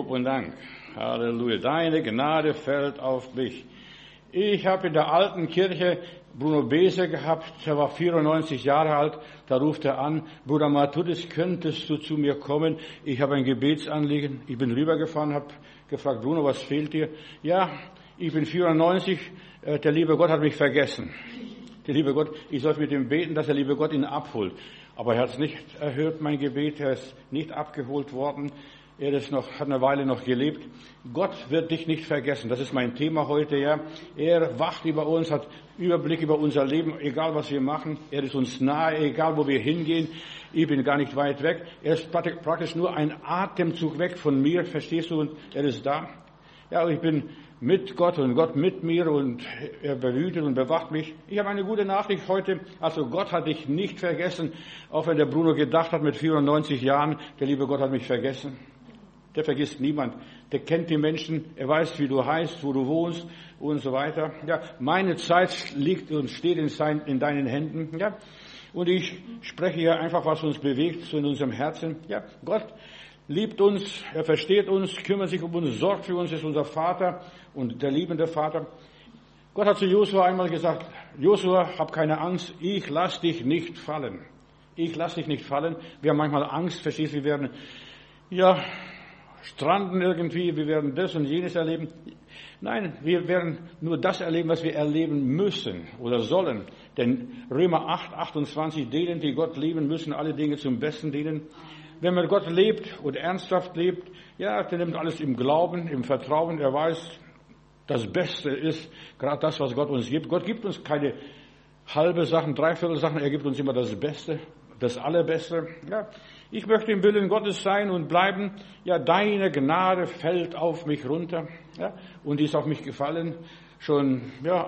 Lob und Dank. Halleluja. Deine Gnade fällt auf mich. Ich habe in der alten Kirche Bruno Bese gehabt, der war 94 Jahre alt, da ruft er an, Bruder Matthäus, könntest du zu mir kommen? Ich habe ein Gebetsanliegen. Ich bin rübergefahren, habe gefragt, Bruno, was fehlt dir? Ja, ich bin 94, der liebe Gott hat mich vergessen. Der liebe Gott, ich sollte mit ihm beten, dass der liebe Gott ihn abholt. Aber er hat es nicht erhört, mein Gebet, er ist nicht abgeholt worden. Er hat eine Weile noch gelebt. Gott wird dich nicht vergessen. Das ist mein Thema heute, ja. Er wacht über uns, hat Überblick über unser Leben, egal was wir machen. Er ist uns nahe, egal wo wir hingehen. Ich bin gar nicht weit weg. Er ist praktisch nur ein Atemzug weg von mir, verstehst du? Und er ist da. Ja, und ich bin mit Gott und Gott mit mir und er behütet und bewacht mich. Ich habe eine gute Nachricht heute. Also Gott hat dich nicht vergessen, auch wenn der Bruno gedacht hat mit 94 Jahren, der liebe Gott hat mich vergessen. Der vergisst niemand. Der kennt die Menschen. Er weiß, wie du heißt, wo du wohnst und so weiter. Ja, meine Zeit liegt und steht in deinen Händen. Ja, und ich spreche hier einfach, was uns bewegt, so in unserem Herzen. Ja, Gott liebt uns, er versteht uns, kümmert sich um uns, sorgt für uns, ist unser Vater und der liebende Vater. Gott hat zu Josua einmal gesagt, Josua, hab keine Angst, ich lass dich nicht fallen. Ich lass dich nicht fallen. Wir haben manchmal Angst, verstehst du, wir werden, stranden irgendwie, wir werden das und jenes erleben. Nein, wir werden nur das erleben, was wir erleben müssen oder sollen. Denn Römer 8, 28, denen, die Gott lieben, müssen alle Dinge zum Besten dienen. Wenn man Gott lebt und ernsthaft lebt, ja, der nimmt alles im Glauben, im Vertrauen. Er weiß, das Beste ist gerade das, was Gott uns gibt. Gott gibt uns keine halbe Sachen, dreiviertel Sachen. Er gibt uns immer das Beste, das Allerbeste. Ja, ich möchte im Willen Gottes sein und bleiben. Ja, deine Gnade fällt auf mich runter. Ja, und die ist auf mich gefallen. Schon,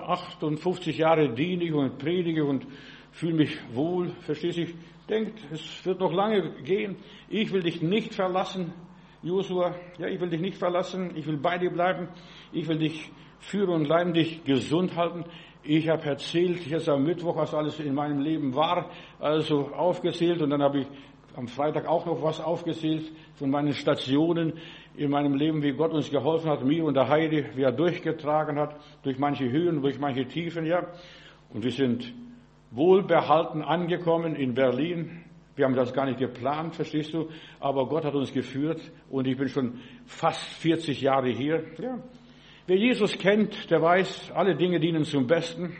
58 Jahre diene ich und predige und fühle mich wohl. Verstehst du? Denkt, es wird noch lange gehen. Ich will dich nicht verlassen, Josua. Ja, ich will dich nicht verlassen. Ich will bei dir bleiben. Ich will dich führen und leiten, dich gesund halten. Ich habe erzählt, jetzt am Mittwoch, was alles in meinem Leben war, also aufgezählt. Und dann habe ich am Freitag auch noch was aufgezählt von meinen Stationen in meinem Leben, wie Gott uns geholfen hat, mir und der Heidi, wie er durchgetragen hat, durch manche Höhen, durch manche Tiefen, ja. Und wir sind wohlbehalten angekommen in Berlin. Wir haben das gar nicht geplant, verstehst du? Aber Gott hat uns geführt und ich bin schon fast 40 Jahre hier. Ja. Wer Jesus kennt, der weiß, alle Dinge dienen zum Besten.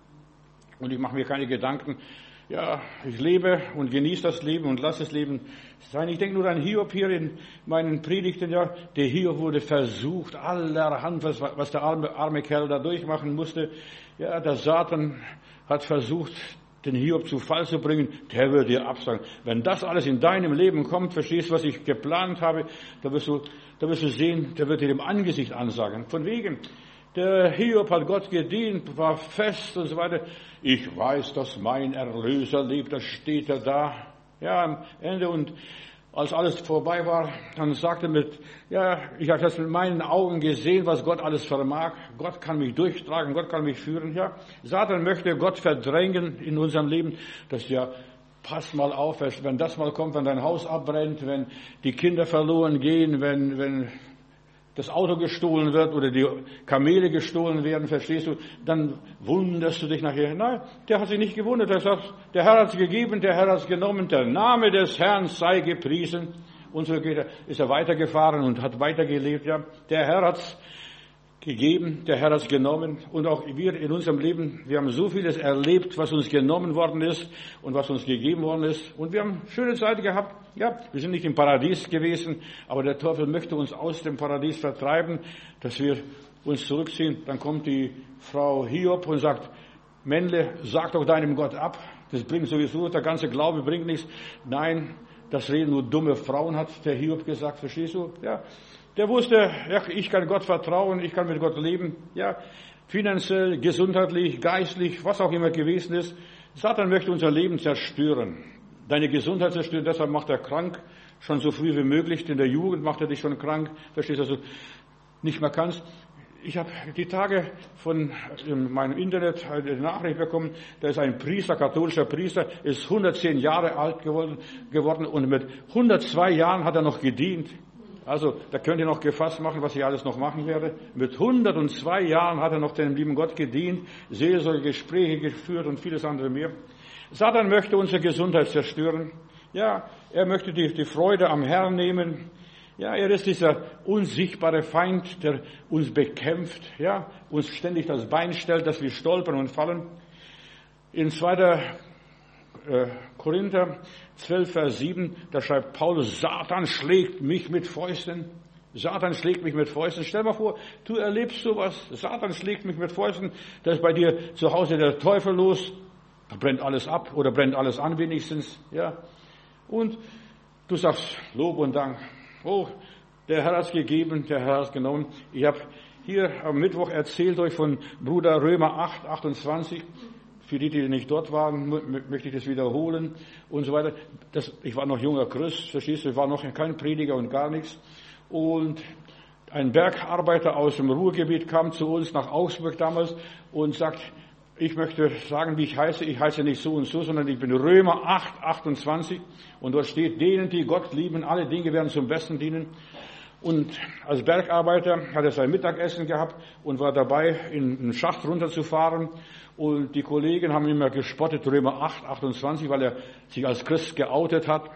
Und ich mache mir keine Gedanken. Ja, ich lebe und genieße das Leben und lasse das Leben sein. Ich denke nur an Hiob hier in meinen Predigten. Ja, der Hiob wurde versucht, allerhand, was der arme Kerl da durchmachen musste. Ja, der Satan hat versucht, den Hiob zu Fall zu bringen, der wird dir absagen. Wenn das alles in deinem Leben kommt, verstehst du, was ich geplant habe, da wirst du sehen, der wird dir im Angesicht ansagen. Von wegen, der Hiob hat Gott gedient, war fest und so weiter. Ich weiß, dass mein Erlöser lebt, da steht er da. Ja, am Ende und als alles vorbei war, dann sagte er ich habe das mit meinen Augen gesehen, was Gott alles vermag. Gott kann mich durchtragen, Gott kann mich führen. Ja, Satan möchte Gott verdrängen in unserem Leben. Das pass mal auf, wenn das mal kommt, wenn dein Haus abbrennt, wenn die Kinder verloren gehen, wenn das Auto gestohlen wird oder die Kamele gestohlen werden, verstehst du, dann wunderst du dich nachher. Nein, der hat sich nicht gewundert. Er sagt, der Herr hat es gegeben, der Herr hat es genommen, der Name des Herrn sei gepriesen. Und so ist er weitergefahren und hat weitergelebt. Ja, der Herr hat es gegeben, der Herr hat es genommen. Und auch wir in unserem Leben, wir haben so vieles erlebt, was uns genommen worden ist und was uns gegeben worden ist. Und wir haben schöne Zeit gehabt. Ja, wir sind nicht im Paradies gewesen, aber der Teufel möchte uns aus dem Paradies vertreiben, dass wir uns zurückziehen. Dann kommt die Frau Hiob und sagt, Männle, sag doch deinem Gott ab. Das bringt sowieso, der ganze Glaube bringt nichts. Nein, das reden nur dumme Frauen, hat der Hiob gesagt, verstehst du? Ja. Der wusste, ich kann Gott vertrauen, ich kann mit Gott leben, ja, finanziell, gesundheitlich, geistlich, was auch immer gewesen ist. Satan möchte unser Leben zerstören, deine Gesundheit zerstören, deshalb macht er krank, schon so früh wie möglich, in der Jugend macht er dich schon krank, verstehst du, dass du nicht mehr kannst. Ich habe die Tage von meinem Internet eine Nachricht bekommen, da ist ein Priester, katholischer Priester, ist 110 Jahre alt geworden und mit 102 Jahren hat er noch gedient. Also, da könnt ihr noch gefasst machen, was ich alles noch machen werde. Mit 102 Jahren hat er noch dem lieben Gott gedient, Seelsorge, Gespräche geführt und vieles andere mehr. Satan möchte unsere Gesundheit zerstören. Ja, er möchte die Freude am Herrn nehmen. Ja, er ist dieser unsichtbare Feind, der uns bekämpft, ja, uns ständig das Bein stellt, dass wir stolpern und fallen. In 2. Korinther 12, Vers 7, da schreibt Paulus, Satan schlägt mich mit Fäusten. Satan schlägt mich mit Fäusten. Stell dir mal vor, du erlebst sowas. Satan schlägt mich mit Fäusten. Da ist bei dir zu Hause der Teufel los. Da brennt alles ab oder brennt alles an wenigstens. Ja. Und du sagst Lob und Dank. Oh, der Herr hat es gegeben, der Herr hat es genommen. Ich habe hier am Mittwoch erzählt euch von Bruder Römer 8, 28. Für die nicht dort waren, möchte ich das wiederholen und so weiter. Ich war noch junger Christ, verstehst du, ich war noch kein Prediger und gar nichts. Und ein Bergarbeiter aus dem Ruhrgebiet kam zu uns nach Augsburg damals und sagt, ich möchte sagen, wie ich heiße. Ich heiße nicht so und so, sondern ich bin Römer 8, 28. Und dort steht, denen, die Gott lieben, alle Dinge werden zum Besten dienen. Und als Bergarbeiter hat er sein Mittagessen gehabt und war dabei, in einen Schacht runterzufahren. Und die Kollegen haben immer gespottet, Römer 8, 28, weil er sich als Christ geoutet hat.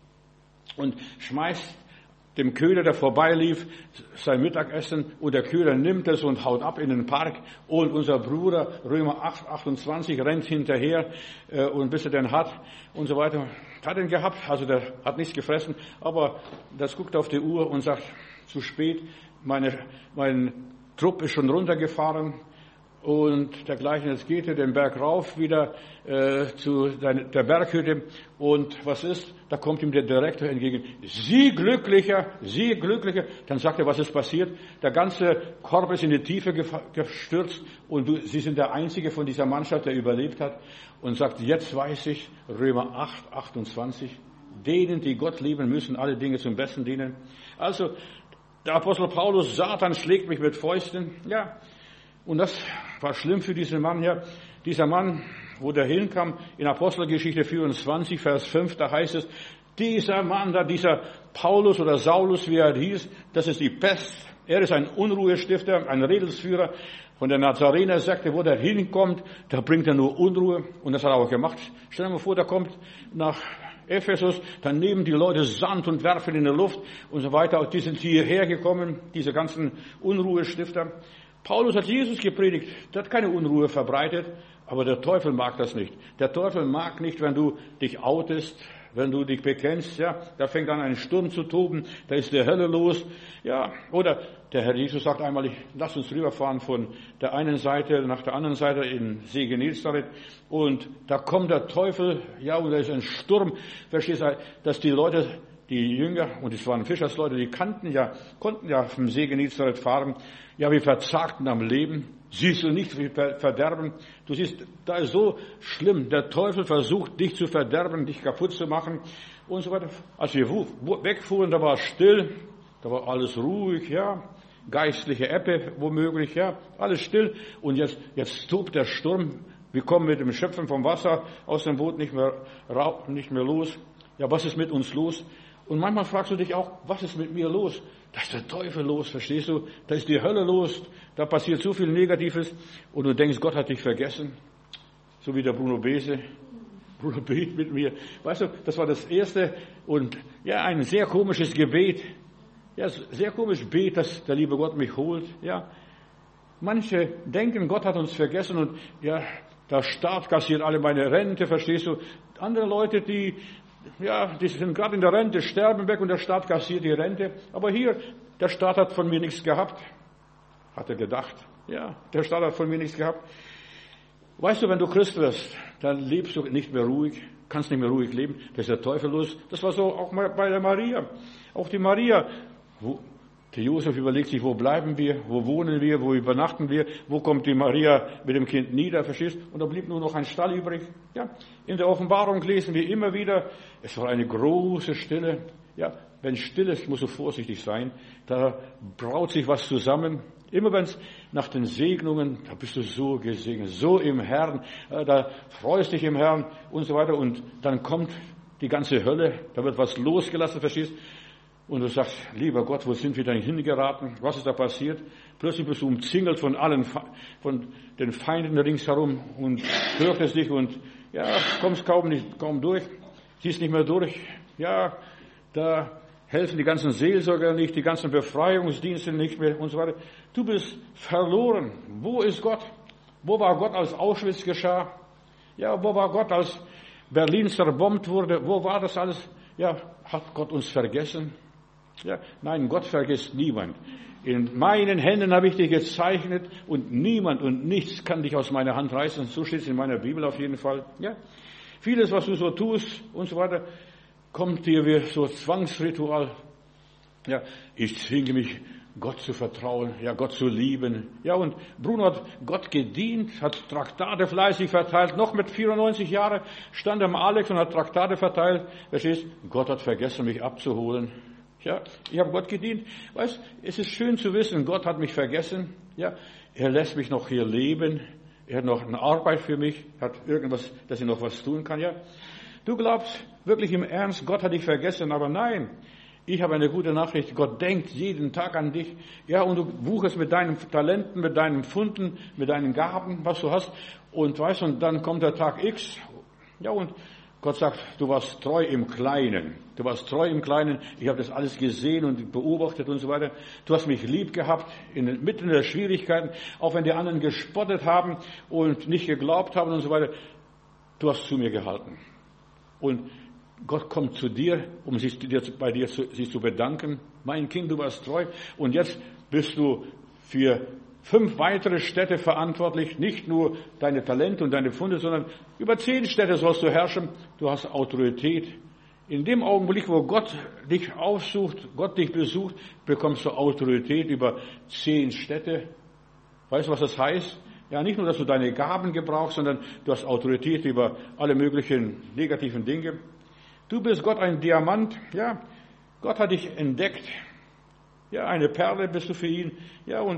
Und schmeißt dem Köhler, der vorbeilief, sein Mittagessen. Und der Köhler nimmt es und haut ab in den Park. Und unser Bruder, Römer 8, 28, rennt hinterher, und bis er den hat und so weiter. Hat ihn gehabt, also der hat nichts gefressen. Aber das guckt auf die Uhr und sagt, zu spät, mein Trupp ist schon runtergefahren. Und dergleichen, jetzt geht er den Berg rauf wieder zu der Berghütte. Und was ist? Da kommt ihm der Direktor entgegen. Sie glücklicher. Dann sagt er, was ist passiert? Der ganze Korb ist in die Tiefe gestürzt und Sie sind der Einzige von dieser Mannschaft, der überlebt hat. Und sagt, jetzt weiß ich, Römer 8, 28, denen, die Gott lieben, müssen alle Dinge zum Besten dienen. Also, der Apostel Paulus, Satan schlägt mich mit Fäusten. Ja. Und das war schlimm für diesen Mann hier. Dieser Mann, wo der hinkam, in Apostelgeschichte 24, Vers 5, da heißt es, dieser Mann da, dieser Paulus oder Saulus, wie er hieß, das ist die Pest. Er ist ein Unruhestifter, ein Redelsführer von der Nazarener-Sekte. Wo der hinkommt, da bringt er nur Unruhe. Und das hat er auch gemacht. Stell dir mal vor, der kommt nach Ephesus, dann nehmen die Leute Sand und werfen in die Luft und so weiter. Die sind hierher gekommen, diese ganzen Unruhestifter. Paulus hat Jesus gepredigt, der hat keine Unruhe verbreitet, aber der Teufel mag das nicht. Der Teufel mag nicht, wenn du dich outest, wenn du dich bekennst, ja, da fängt an ein Sturm zu toben, da ist die Hölle los, ja, oder der Herr Jesus sagt einmal, lass uns rüberfahren von der einen Seite nach der anderen Seite in See Genezareth und da kommt der Teufel, ja, und da ist ein Sturm, verstehst du, dass die Leute, die Jünger, und es waren Fischersleute, die konnten ja vom See Genezareth fahren. Ja, wir verzagten am Leben. Siehst du nicht, wie wir verderben? Du siehst, da ist so schlimm. Der Teufel versucht, dich zu verderben, dich kaputt zu machen und so weiter. Als wir wegfuhren, da war es still, da war alles ruhig, ja. Geistliche Ebbe womöglich, ja. Alles still. Und jetzt tobt der Sturm. Wir kommen mit dem Schöpfen vom Wasser aus dem Boot nicht mehr los. Ja, was ist mit uns los? Und manchmal fragst du dich auch, was ist mit mir los? Da ist der Teufel los, verstehst du? Da ist die Hölle los, da passiert so viel Negatives und du denkst, Gott hat dich vergessen. So wie der Bruno Bese. Bruno, bet mit mir. Weißt du, das war das erste und ja, ein sehr komisches Gebet. Ja, sehr komisches Gebet, dass der liebe Gott mich holt. Ja, manche denken, Gott hat uns vergessen und ja, der Staat kassiert alle meine Rente, verstehst du? Andere Leute, die sind gerade in der Rente, sterben weg und der Staat kassiert die Rente. Aber hier, der Staat hat von mir nichts gehabt. Hat er gedacht. Ja, der Staat hat von mir nichts gehabt. Weißt du, wenn du Christ wirst, dann lebst du nicht mehr ruhig, kannst nicht mehr ruhig leben. Da ist der Teufel los. Das war so auch mal bei der Maria. Auch die Maria. Der Josef überlegt sich, wo bleiben wir, wo wohnen wir, wo übernachten wir, wo kommt die Maria mit dem Kind nieder, verstehst? Und da blieb nur noch ein Stall übrig. Ja, in der Offenbarung lesen wir immer wieder, es war eine große Stille. Ja, wenn still ist, musst du vorsichtig sein. Da braut sich was zusammen. Immer wenn es nach den Segnungen, da bist du so gesegnet, so im Herrn, da freust dich im Herrn und so weiter. Und dann kommt die ganze Hölle, da wird was losgelassen, verstehst? Und du sagst, lieber Gott, wo sind wir denn hingeraten? Was ist da passiert? Plötzlich bist du umzingelt von von den Feinden ringsherum und fürchtest dich und ja, kommst kaum durch, ziehst nicht mehr durch. Ja, da helfen die ganzen Seelsorger nicht, die ganzen Befreiungsdienste nicht mehr und so weiter. Du bist verloren. Wo ist Gott? Wo war Gott, als Auschwitz geschah? Ja, wo war Gott, als Berlin zerbombt wurde? Wo war das alles? Ja, hat Gott uns vergessen? Ja, nein, Gott vergisst niemand. In meinen Händen habe ich dich gezeichnet und niemand und nichts kann dich aus meiner Hand reißen. So steht es in meiner Bibel auf jeden Fall. Ja, vieles, was du so tust und so weiter, kommt dir wie so Zwangsritual. Ja, ich zwinge mich, Gott zu vertrauen, ja, Gott zu lieben. Ja, und Bruno hat Gott gedient, hat Traktate fleißig verteilt. Noch mit 94 Jahren stand er am Alex und hat Traktate verteilt. Verstehst? Gott hat vergessen, mich abzuholen. Ja, ich habe Gott gedient. Weißt, es ist schön zu wissen, Gott hat mich vergessen. Ja, er lässt mich noch hier leben. Er hat noch eine Arbeit für mich, hat irgendwas, dass ich noch was tun kann. Ja, du glaubst wirklich im Ernst, Gott hat dich vergessen, aber nein. Ich habe eine gute Nachricht. Gott denkt jeden Tag an dich. Ja, und du wucherst mit deinen Talenten, mit deinen Funden, mit deinen Gaben, was du hast. Und weißt, und dann kommt der Tag X. Ja, und Gott sagt, du warst treu im Kleinen. Du warst treu im Kleinen. Ich habe das alles gesehen und beobachtet und so weiter. Du hast mich lieb gehabt, mitten in der Schwierigkeiten, auch wenn die anderen gespottet haben und nicht geglaubt haben und so weiter. Du hast zu mir gehalten. Und Gott kommt zu dir, um sich bei dir zu bedanken. Mein Kind, du warst treu. Und jetzt bist du für 5 weitere Städte verantwortlich. Nicht nur deine Talente und deine Funde, sondern über 10 Städte sollst du herrschen. Du hast Autorität. In dem Augenblick, wo Gott dich aufsucht, Gott dich besucht, bekommst du Autorität über 10 Städte. Weißt du, was das heißt? Ja, nicht nur, dass du deine Gaben gebrauchst, sondern du hast Autorität über alle möglichen negativen Dinge. Du bist Gott ein Diamant, ja. Gott hat dich entdeckt. Ja, eine Perle bist du für ihn. Ja, und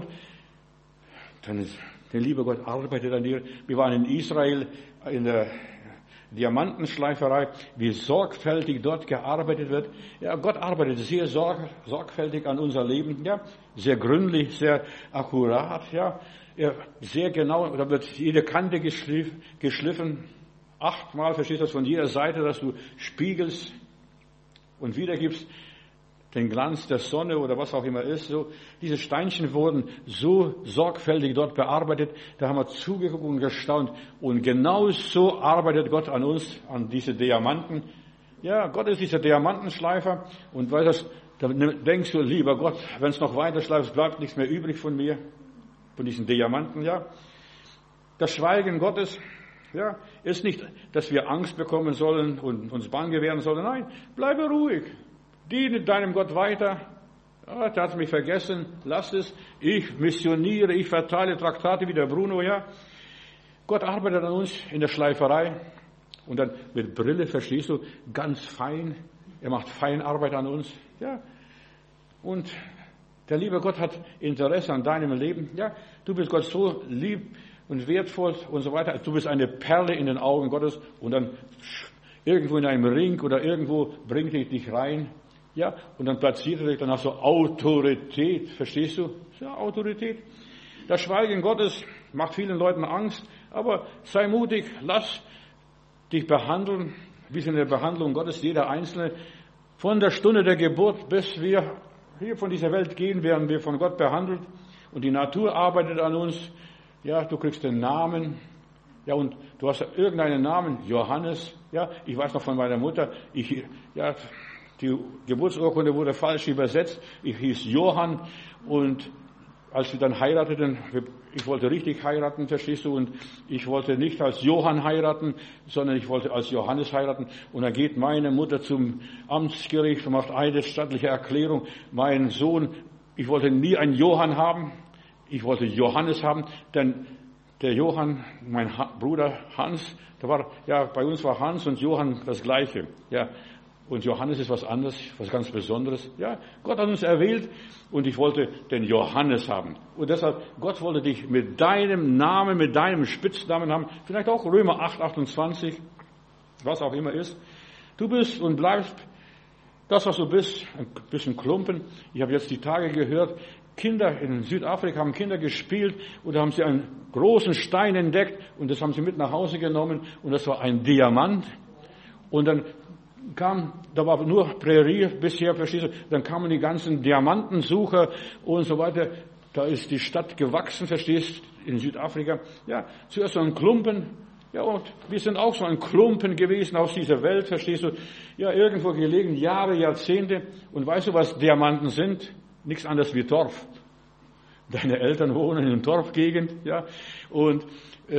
dann ist der liebe Gott arbeitet an dir. Wir waren in Israel in der Diamantenschleiferei, wie sorgfältig dort gearbeitet wird. Ja, Gott arbeitet sehr sorgfältig an unser Leben, ja. Sehr gründlich, sehr akkurat, ja. Ja, sehr genau, da wird jede Kante geschliffen. 8-mal, verstehst du das, von jeder Seite, dass du spiegelst und wiedergibst den Glanz der Sonne oder was auch immer ist. So, diese Steinchen wurden so sorgfältig dort bearbeitet, da haben wir zugeguckt und gestaunt. Und genau so arbeitet Gott an uns, an diese Diamanten. Ja, Gott ist dieser Diamantenschleifer und weil da denkst du, lieber Gott, wenn es noch weiter schleifst, bleibt nichts mehr übrig von mir, von diesen Diamanten, ja. Das Schweigen Gottes, ja, ist nicht, dass wir Angst bekommen sollen und uns bange werden sollen. Nein, bleibe ruhig. Diene deinem Gott weiter. Ja, der hat mich vergessen. Lass es. Ich missioniere, ich verteile Traktate wie der Bruno, ja. Gott arbeitet an uns in der Schleiferei. Und dann mit Brille, verstehst du, ganz fein. Er macht Feinarbeit an uns, ja. Und der liebe Gott hat Interesse an deinem Leben. Ja, du bist Gott so lieb und wertvoll und so weiter. Du bist eine Perle in den Augen Gottes und dann irgendwo in einem Ring oder irgendwo bringt er dich rein. Ja, und dann platziert er dich, dann hast du Autorität. Verstehst du? Ja, Autorität. Das Schweigen Gottes macht vielen Leuten Angst, aber sei mutig, lass dich behandeln, wie es in der Behandlung Gottes, jeder Einzelne. Von der Stunde der Geburt bis wir hier von dieser Welt gehen, werden wir von Gott behandelt und die Natur arbeitet an uns. Ja, du kriegst den Namen. Ja, und du hast irgendeinen Namen, Johannes. Ja, ich weiß noch von meiner Mutter, die Geburtsurkunde wurde falsch übersetzt. Ich hieß Johann und als wir dann heirateten, ich wollte richtig heiraten, verstehst du, und ich wollte nicht als Johann heiraten, sondern ich wollte als Johannes heiraten. Und dann geht meine Mutter zum Amtsgericht und macht eine stattliche Erklärung. Mein Sohn, ich wollte nie einen Johann haben, ich wollte Johannes haben, denn der Johann, mein Bruder Hans, bei uns war Hans und Johann das Gleiche, ja. Und Johannes ist was anderes, was ganz Besonderes. Ja, Gott hat uns erwählt und ich wollte den Johannes haben. Und deshalb, Gott wollte dich mit deinem Namen, mit deinem Spitznamen haben. Vielleicht auch Römer 8, 28, was auch immer ist. Du bist und bleibst Das, was du bist, ein bisschen Klumpen. Ich habe jetzt die Tage gehört, Kinder in Südafrika haben Kinder gespielt und da haben sie einen großen Stein entdeckt und das haben sie mit nach Hause genommen und das war ein Diamant. Und dann da war nur Prärie bisher, verstehst du, dann kamen die ganzen Diamantensucher und so weiter. Da ist die Stadt gewachsen, verstehst du, in Südafrika. Ja, zuerst so ein Klumpen. Ja, und wir sind auch so ein Klumpen gewesen aus dieser Welt, verstehst du? Ja, irgendwo gelegen, Jahre, Jahrzehnte. Und weißt du, was Diamanten sind? Nichts anderes wie Torf. Deine Eltern wohnen in einer Torfgegend, ja. Und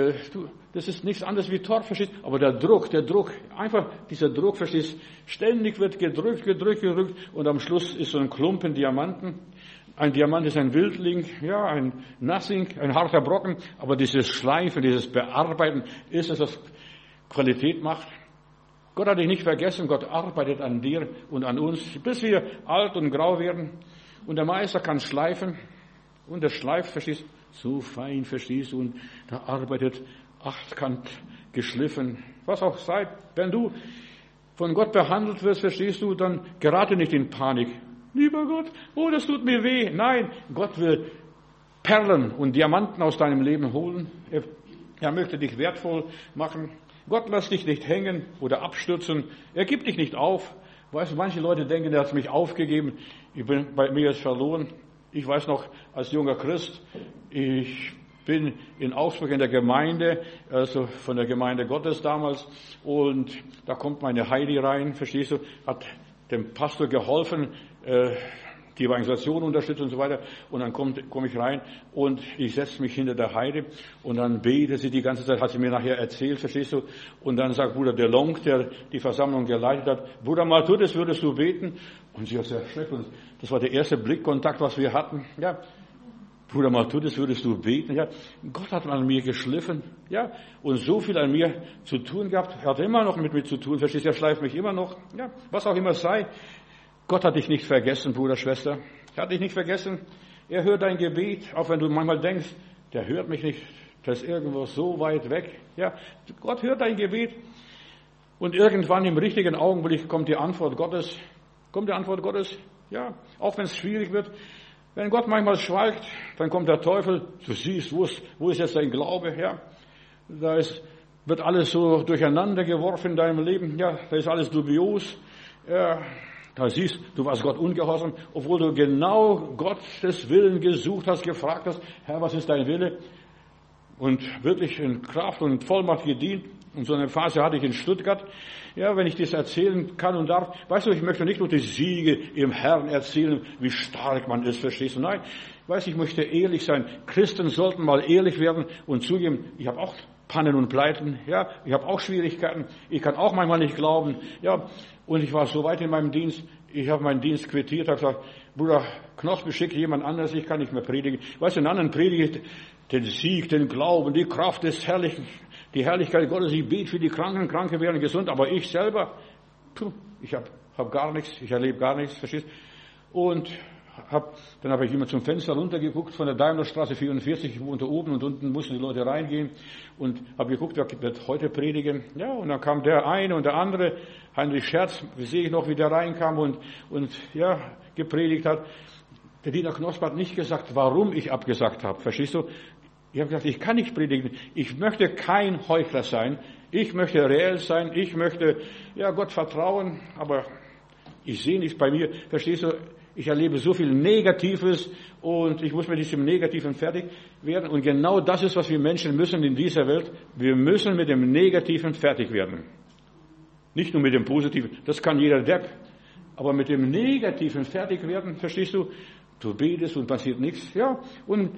das ist nichts anderes wie Torf, verstehst du? Aber der Druck, einfach dieser Druck, verstehst du? Ständig wird gedrückt. Und am Schluss ist so ein Klumpen Diamanten. Ein Diamant ist ein Wildling, ja, ein Nothing, ein harter Brocken, aber dieses Schleifen, dieses Bearbeiten ist es, was Qualität macht. Gott hat dich nicht vergessen, Gott arbeitet an dir und an uns, bis wir alt und grau werden. Und der Meister kann schleifen und der schleift, verstehst du, so fein, verstehst du, und da arbeitet achtkant geschliffen, was auch sei. Wenn du von Gott behandelt wirst, verstehst du, dann gerate nicht in Panik. Lieber Gott, oh, das tut mir weh. Nein, Gott will Perlen und Diamanten aus deinem Leben holen. Er möchte dich wertvoll machen. Gott lässt dich nicht hängen oder abstürzen. Er gibt dich nicht auf. Weißt du, manche Leute denken, er hat mich aufgegeben. Bei mir ist verloren. Ich weiß noch, als junger Christ, ich bin in Augsburg in der Gemeinde, also von der Gemeinde Gottes damals, und da kommt meine Heidi rein, verstehst du, hat dem Pastor geholfen, die Evangelisation unterstützt und so weiter. Und dann komme ich rein und ich setze mich hinter der Heide und dann betet sie die ganze Zeit, hat sie mir nachher erzählt, verstehst du? Und dann sagt Bruder DeLong, der die Versammlung geleitet hat, Bruder Matthäus, würdest du beten? Und sie hat sehr schlecht. Und das war der erste Blickkontakt, was wir hatten. Ja, Bruder Matthäus, würdest du beten? Ja, Gott hat an mir geschliffen. Ja, und so viel an mir zu tun gehabt. Er hat immer noch mit mir zu tun, verstehst du? Er schleift mich immer noch. Ja, was auch immer sei. Gott hat dich nicht vergessen, Bruder, Schwester. Er hat dich nicht vergessen. Er hört dein Gebet, auch wenn du manchmal denkst, der hört mich nicht, der ist irgendwo so weit weg. Ja, Gott hört dein Gebet. Und irgendwann im richtigen Augenblick kommt die Antwort Gottes. Kommt die Antwort Gottes? Ja, auch wenn es schwierig wird. Wenn Gott manchmal schweigt, dann kommt der Teufel. Du siehst, wo ist jetzt dein Glaube? Ja, wird alles so durcheinander geworfen in deinem Leben. Ja, da ist alles dubios. Ja, da siehst du, warst Gott ungehorsam, obwohl du genau Gottes Willen gesucht hast, gefragt hast, Herr, was ist dein Wille? Und wirklich in Kraft und Vollmacht gedient. Und so eine Phase hatte ich in Stuttgart. Ja, wenn ich das erzählen kann und darf. Weißt du, ich möchte nicht nur die Siege im Herrn erzählen, wie stark man ist, verstehst du? Nein, weißt du, ich möchte ehrlich sein. Christen sollten mal ehrlich werden und zugeben, ich habe auch Pannen und Pleiten, ja, ich habe auch Schwierigkeiten, ich kann auch manchmal nicht glauben, ja, und ich war so weit in meinem Dienst, ich habe meinen Dienst quittiert, habe gesagt, Bruder Knospe, schick jemand anderes, ich kann nicht mehr predigen. Weißt du, in anderen predige den Sieg, den Glauben, die Kraft des Herrlichen, die Herrlichkeit Gottes, ich bete für die Kranken, Kranke werden gesund, aber ich selber, ich hab gar nichts, ich erlebe gar nichts, verstehst? Und dann habe ich immer zum Fenster runtergeguckt von der Daimlerstraße 44, ich wohnte oben und unten mussten die Leute reingehen und habe geguckt, wer wird heute predigen. Ja, und dann kam der eine und der andere, Heinrich Scherz, sehe ich noch, wie der reinkam und ja, gepredigt hat. Der Dieter Knospe hat nicht gesagt, warum ich abgesagt habe, verstehst du? Ich habe gesagt, ich kann nicht predigen, ich möchte kein Heuchler sein, ich möchte reell sein, ich möchte, ja, Gott vertrauen, aber ich sehe nichts bei mir, verstehst du? Ich erlebe so viel Negatives und ich muss mit diesem Negativen fertig werden. Und genau das ist, was wir Menschen müssen in dieser Welt. Wir müssen mit dem Negativen fertig werden. Nicht nur mit dem Positiven, das kann jeder Depp. Aber mit dem Negativen fertig werden, verstehst du? Du betest und passiert nichts. Ja, und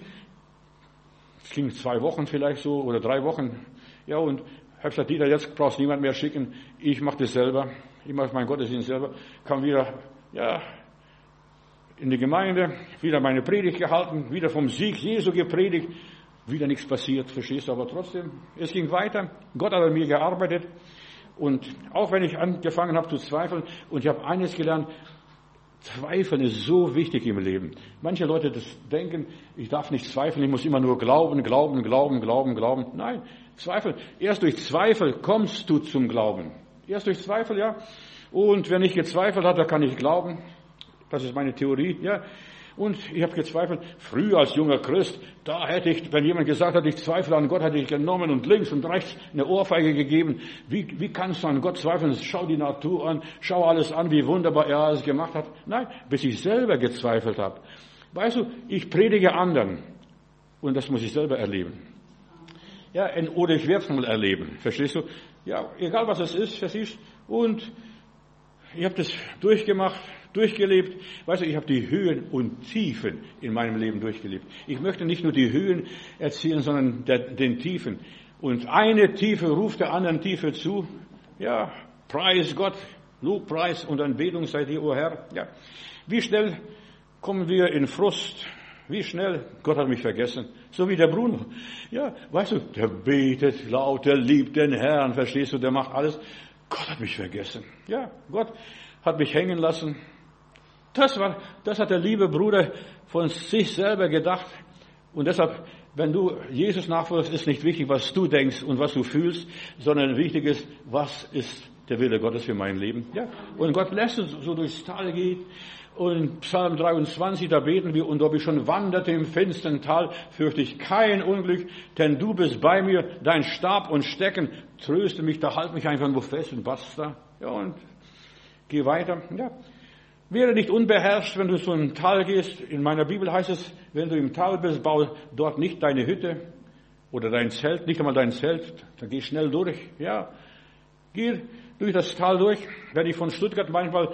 es ging 2 Wochen vielleicht so oder 3 Wochen. Ja, und ich habe gesagt, Dieter, jetzt brauchst du niemand mehr schicken. Ich mache das selber. Ich mache meinen Gottesdienst selber. Kam wieder, ja, in die Gemeinde, wieder meine Predigt gehalten, wieder vom Sieg Jesu gepredigt, wieder nichts passiert, verstehst du, aber trotzdem, es ging weiter, Gott hat an mir gearbeitet und auch wenn ich angefangen habe zu zweifeln und ich habe eines gelernt, Zweifeln ist so wichtig im Leben. Manche Leute denken, ich darf nicht zweifeln, ich muss immer nur glauben. Nein, Zweifel, erst durch Zweifel kommst du zum Glauben. Erst durch Zweifel, ja. Und wer nicht gezweifelt hat, der kann nicht glauben. Das ist meine Theorie, ja. Und ich habe gezweifelt, früher als junger Christ, da hätte ich, wenn jemand gesagt hat, ich zweifle an Gott, hätte ich genommen und links und rechts eine Ohrfeige gegeben. Wie kannst du an Gott zweifeln? Schau die Natur an, schau alles an, wie wunderbar er alles gemacht hat. Nein, bis ich selber gezweifelt habe. Weißt du, ich predige anderen und das muss ich selber erleben. Ja, oder ich werde es mal erleben, verstehst du? Ja, egal was es ist, verstehst du? Und ich habe das durchgelebt. Weißt du, ich habe die Höhen und Tiefen in meinem Leben durchgelebt. Ich möchte nicht nur die Höhen erzählen, sondern den Tiefen. Und eine Tiefe ruft der anderen Tiefe zu. Ja, preis Gott, Lobpreis und Anbetung sei dir, o Herr. Ja, wie schnell kommen wir in Frust? Wie schnell? Gott hat mich vergessen. So wie der Bruno. Ja, weißt du, der betet laut, der liebt den Herrn, verstehst du, der macht alles. Gott hat mich vergessen. Ja, Gott hat mich hängen lassen. Das hat der liebe Bruder von sich selber gedacht. Und deshalb, wenn du Jesus nachfolgst, ist nicht wichtig, was du denkst und was du fühlst, sondern wichtig ist, was ist der Wille Gottes für mein Leben. Ja? Und Gott lässt uns so durchs Tal gehen. Und Psalm 23, da beten wir, und ob ich schon wanderte im finstern Tal, fürchte ich kein Unglück, denn du bist bei mir, dein Stab und Stecken tröste mich, da halt mich einfach nur fest und basta. Ja, und geh weiter. Ja. Wäre nicht unbeherrscht, wenn du so im Tal gehst. In meiner Bibel heißt es, wenn du im Tal bist, baue dort nicht deine Hütte oder dein Zelt, nicht einmal dein Zelt, dann geh schnell durch. Ja, geh durch das Tal durch. Wenn ich von Stuttgart manchmal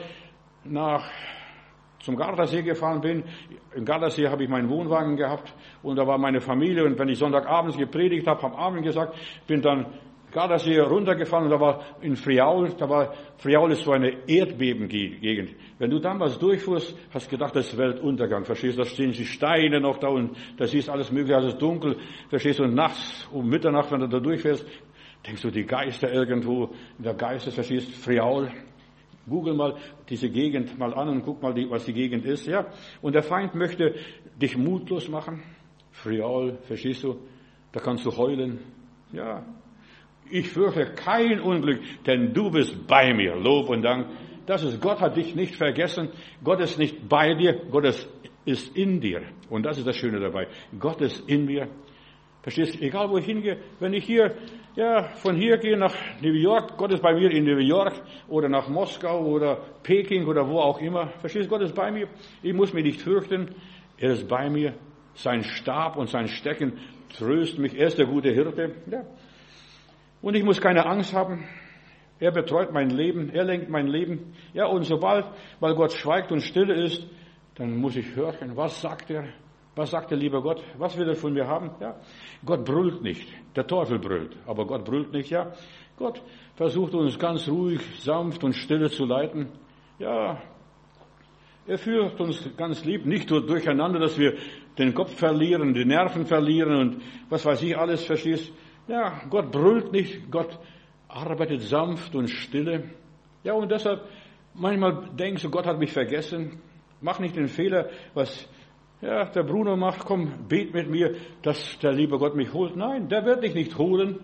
zum Gardasee gefahren bin. Im Gardasee habe ich meinen Wohnwagen gehabt und da war meine Familie, und wenn ich Sonntagabends gepredigt habe, am Abend gesagt, bin dann Gardasee runtergefahren und da war in Friaul, Friaul ist so eine Erdbebengegend. Wenn du damals durchfuhrst, hast du gedacht, das ist Weltuntergang, verstehst du, da stehen die Steine noch da und da siehst alles mögliche, alles dunkel, verstehst du, und nachts um Mitternacht, wenn du da durchfährst, denkst du, die Geister irgendwo, in der Geistes, verstehst du, Friaul. Google mal diese Gegend mal an und guck mal, was die Gegend ist, ja. Und der Feind möchte dich mutlos machen. Friaul, verstehst du? Da kannst du heulen. Ja. Ich fürchte kein Unglück, denn du bist bei mir. Lob und Dank. Gott hat dich nicht vergessen. Gott ist nicht bei dir. Gott ist in dir. Und das ist das Schöne dabei. Gott ist in mir. Verstehst du? Egal wo ich hingehe, wenn ich von hier gehe nach New York, Gott ist bei mir in New York oder nach Moskau oder Peking oder wo auch immer. Verstehst du? Gott ist bei mir. Ich muss mich nicht fürchten. Er ist bei mir. Sein Stab und sein Stecken trösten mich. Er ist der gute Hirte. Ja. Und ich muss keine Angst haben. Er betreut mein Leben. Er lenkt mein Leben. Ja, und weil Gott schweigt und stille ist, dann muss ich hören, was sagt er? Was sagt der liebe Gott? Was will er von mir haben? Ja. Gott brüllt nicht. Der Teufel brüllt. Aber Gott brüllt nicht, ja. Gott versucht uns ganz ruhig, sanft und stille zu leiten. Ja. Er führt uns ganz lieb. Nicht nur durcheinander, dass wir den Kopf verlieren, die Nerven verlieren und was weiß ich alles, verstehst? Ja. Gott brüllt nicht. Gott arbeitet sanft und stille. Ja. Und deshalb, manchmal denkst du, Gott hat mich vergessen. Mach nicht den Fehler, was der Bruno macht, komm, bet mit mir, dass der liebe Gott mich holt. Nein, der wird dich nicht holen.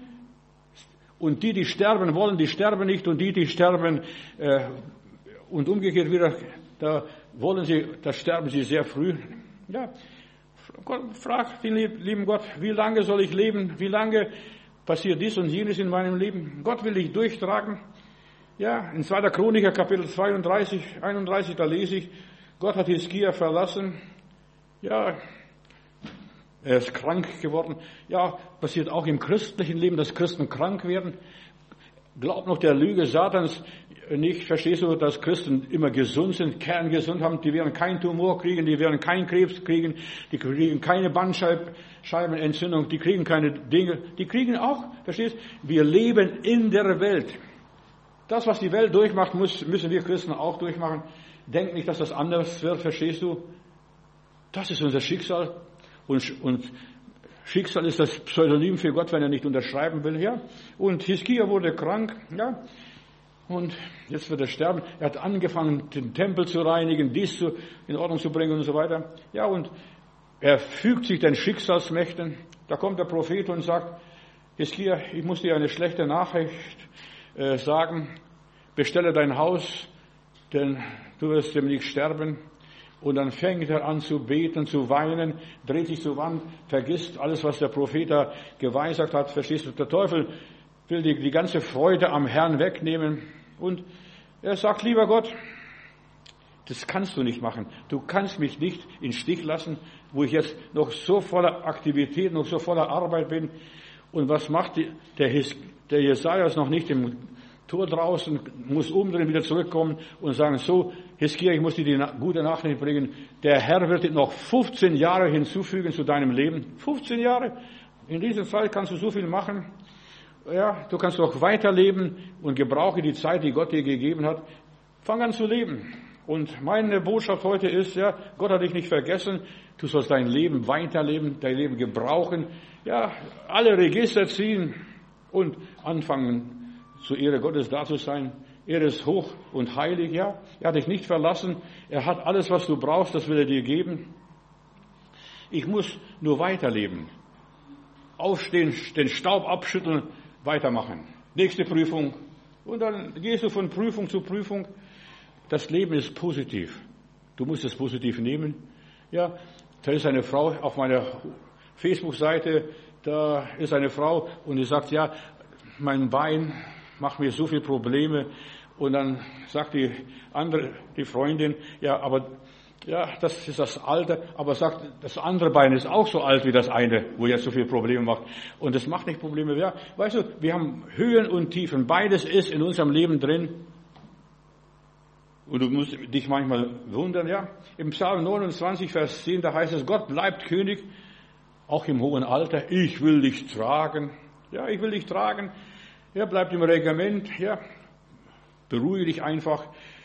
Und die sterben wollen, die sterben nicht. Und die sterben und umgekehrt wieder, da sterben sie sehr früh. Ja, frag den lieben Gott, wie lange soll ich leben? Wie lange passiert dies und jenes in meinem Leben? Gott will dich durchtragen. Ja, in 2. Chroniker, Kapitel 32, 31, da lese ich, Gott hat Hiskia verlassen. Ja, er ist krank geworden. Ja, passiert auch im christlichen Leben, dass Christen krank werden. Glaub noch der Lüge Satans nicht. Verstehst du, dass Christen immer gesund sind, kerngesund haben. Die werden keinen Tumor kriegen, die werden keinen Krebs kriegen, die kriegen keine Bandscheibenentzündung, die kriegen keine Dinge. Die kriegen auch, verstehst du, wir leben in der Welt. Das, was die Welt durchmacht, müssen wir Christen auch durchmachen. Denk nicht, dass das anders wird, verstehst du? Das ist unser Schicksal. Und Schicksal ist das Pseudonym für Gott, wenn er nicht unterschreiben will, ja. Und Hiskia wurde krank, ja. Und jetzt wird er sterben. Er hat angefangen, den Tempel zu reinigen, dies in Ordnung zu bringen und so weiter. Ja, und er fügt sich den Schicksalsmächten. Da kommt der Prophet und sagt, Hiskia, ich muss dir eine schlechte Nachricht sagen. bestelle dein Haus, denn du wirst demnächst sterben. Und dann fängt er an zu beten, zu weinen, dreht sich zur Wand, vergisst alles, was der Prophet da geweissagt hat. Verstehst du? Der Teufel will die ganze Freude am Herrn wegnehmen. Und er sagt, lieber Gott, das kannst du nicht machen. Du kannst mich nicht in Stich lassen, wo ich jetzt noch so voller Aktivität, noch so voller Arbeit bin. Und was macht der Jesaja ist noch nicht im Tor draußen, muss umdrehen, wieder zurückkommen und sagen, so, Hiskia, ich muss dir die gute Nachricht bringen. Der Herr wird dir noch 15 Jahre hinzufügen zu deinem Leben. 15 Jahre. In dieser Zeit kannst du so viel machen. Ja, du kannst noch weiterleben und gebrauche die Zeit, die Gott dir gegeben hat. Fang an zu leben. Und meine Botschaft heute ist, ja, Gott hat dich nicht vergessen. Du sollst dein Leben weiterleben, dein Leben gebrauchen. Ja, alle Register ziehen und anfangen, zur Ehre Gottes da zu sein. Er ist hoch und heilig, ja. Er hat dich nicht verlassen. Er hat alles, was du brauchst, das will er dir geben. Ich muss nur weiterleben. Aufstehen, den Staub abschütteln, weitermachen. Nächste Prüfung. Und dann gehst du von Prüfung zu Prüfung. Das Leben ist positiv. Du musst es positiv nehmen. Ja, da ist eine Frau auf meiner Facebook-Seite, da ist eine Frau und die sagt, ja, mein Bein macht mir so viele Probleme. Und dann sagt die Freundin, ja, aber ja, das ist das Alter, aber sagt, das andere Bein ist auch so alt wie das eine, wo jetzt so viele Probleme macht. Und das macht nicht Probleme. Ja, weißt du, wir haben Höhen und Tiefen. Beides ist in unserem Leben drin. Und du musst dich manchmal wundern, ja. Im Psalm 29, Vers 10, da heißt es, Gott bleibt König, auch im hohen Alter. Ich will dich tragen. Ja, ich will dich tragen. Ja, bleibt im Regiment. Ja, beruhige dich einfach.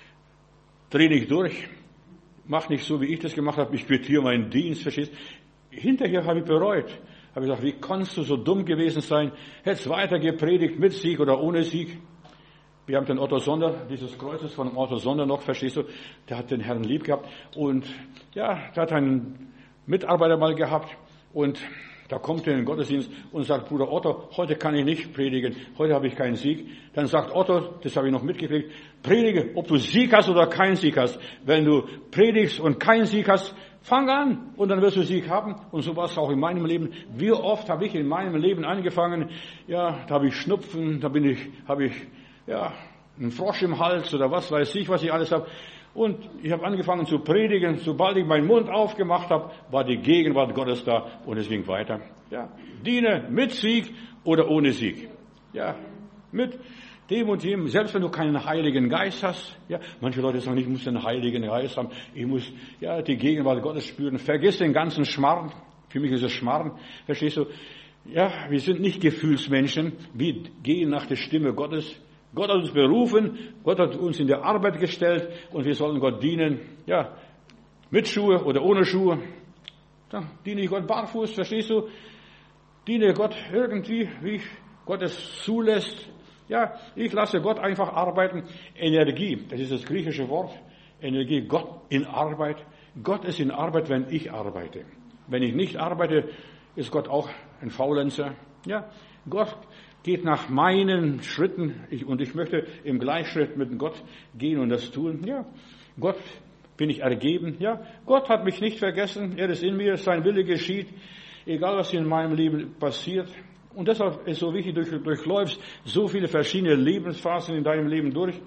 Dreh nicht durch. Mach nicht so, wie ich das gemacht habe. Ich quittiere meinen Dienst, verstehst? Hinterher habe ich bereut. Habe gesagt, wie kannst du so dumm gewesen sein? Hättest weiter gepredigt mit Sieg oder ohne Sieg. Wir haben den Otto Sonder, dieses Kreuzes von Otto Sonder noch, verstehst du? Der hat den Herrn lieb gehabt. Und ja, der hat einen Mitarbeiter mal gehabt. Und da kommt er in den Gottesdienst und sagt, Bruder Otto, heute kann ich nicht predigen. Heute habe ich keinen Sieg. Dann sagt Otto, das habe ich noch mitgekriegt, predige, ob du Sieg hast oder keinen Sieg hast. Wenn du predigst und keinen Sieg hast, fang an und dann wirst du Sieg haben. Und so war es auch in meinem Leben. Wie oft habe ich in meinem Leben angefangen, ja, da habe ich Schnupfen, da habe ich einen Frosch im Hals oder was weiß ich, was ich alles habe. Und ich habe angefangen zu predigen. Sobald ich meinen Mund aufgemacht habe, war die Gegenwart Gottes da und es ging weiter. Ja, diene mit Sieg oder ohne Sieg. Ja, mit dem und dem. Selbst wenn du keinen Heiligen Geist hast. Ja, manche Leute sagen, ich muss den Heiligen Geist haben. Ich muss die Gegenwart Gottes spüren. Vergiss den ganzen Schmarrn. Für mich ist es Schmarrn. Verstehst du? Ja, wir sind nicht Gefühlsmenschen. Wir gehen nach der Stimme Gottes. Gott hat uns berufen, Gott hat uns in der Arbeit gestellt und wir sollen Gott dienen, ja, mit Schuhe oder ohne Schuhe. Dann diene ich Gott barfuß, verstehst du? Diene Gott irgendwie, wie Gott es zulässt. Ja, ich lasse Gott einfach arbeiten. Energie, das ist das griechische Wort. Energie, Gott in Arbeit. Gott ist in Arbeit, wenn ich arbeite. Wenn ich nicht arbeite, ist Gott auch ein Faulenzer. Ja, Gott geht nach meinen Schritten und ich möchte im Gleichschritt mit Gott gehen und das tun. Ja, Gott bin ich ergeben. Ja, Gott hat mich nicht vergessen. Er ist in mir, sein Wille geschieht. Egal, was in meinem Leben passiert. Und deshalb ist so wichtig, du durchläufst so viele verschiedene Lebensphasen in deinem Leben durch.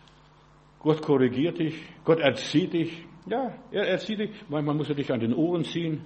Gott korrigiert dich. Gott erzieht dich. Ja, er erzieht dich. Manchmal muss er dich an den Ohren ziehen.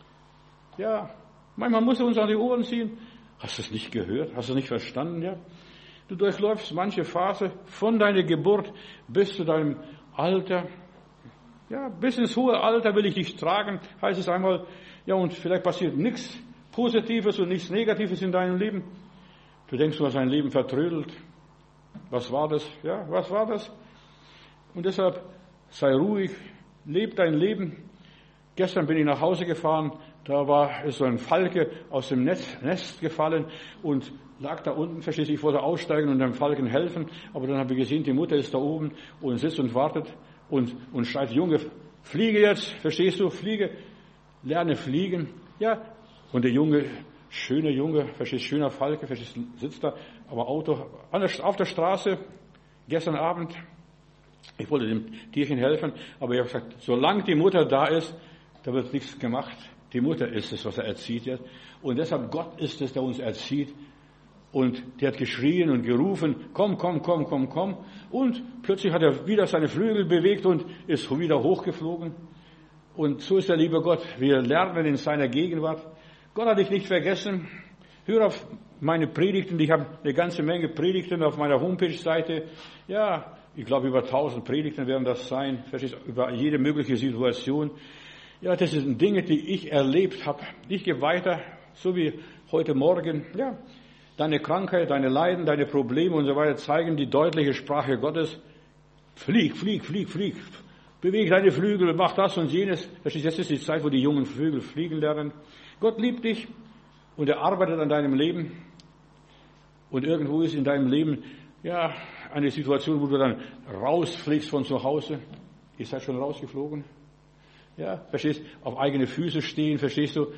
Ja, manchmal muss er uns an die Ohren ziehen. Hast du es nicht gehört? Hast du es nicht verstanden? Ja? Du durchläufst manche Phase von deiner Geburt bis zu deinem Alter. Ja, bis ins hohe Alter will ich dich tragen, heißt es einmal. Ja, und vielleicht passiert nichts Positives und nichts Negatives in deinem Leben. Du denkst, du hast dein Leben vertrödelt. Was war das? Ja, was war das? Und deshalb sei ruhig, leb dein Leben. Gestern bin ich nach Hause gefahren. Da war so ein Falke aus dem Nest gefallen und lag da unten, verstehst du, ich wollte aussteigen und dem Falken helfen, aber dann habe ich gesehen, die Mutter ist da oben und sitzt und wartet und schreit, Junge, fliege jetzt, verstehst du, fliege, lerne fliegen, ja, und der Junge, schöner Junge, verstehst, schöner Falke, verstehst, sitzt da, aber auf der Straße, gestern Abend, ich wollte dem Tierchen helfen, aber ich habe gesagt, solange die Mutter da ist, da wird nichts gemacht. Die Mutter ist es, was er erzieht jetzt. Und deshalb Gott ist es, der uns erzieht. Und der hat geschrien und gerufen, komm, komm, komm, komm, komm. Und plötzlich hat er wieder seine Flügel bewegt und ist wieder hochgeflogen. Und so ist der liebe Gott. Wir lernen in seiner Gegenwart. Gott hat dich nicht vergessen. Hör auf meine Predigten. Ich habe eine ganze Menge Predigten auf meiner Homepage-Seite. Ja, ich glaube über 1000 Predigten werden das sein. Über jede mögliche Situation. Ja, das sind Dinge, die ich erlebt habe. Ich gehe weiter, so wie heute Morgen. Ja, deine Krankheit, deine Leiden, deine Probleme und so weiter zeigen die deutliche Sprache Gottes. Flieg, flieg, flieg, flieg. Beweg deine Flügel, mach das und jenes. Verstehst du, jetzt ist die Zeit, wo die jungen Vögel fliegen lernen. Gott liebt dich und er arbeitet an deinem Leben. Und irgendwo ist in deinem Leben, ja, eine Situation, wo du dann rausfliegst von zu Hause. Ihr seid schon rausgeflogen. Ja, verstehst, auf eigene Füße stehen, verstehst du?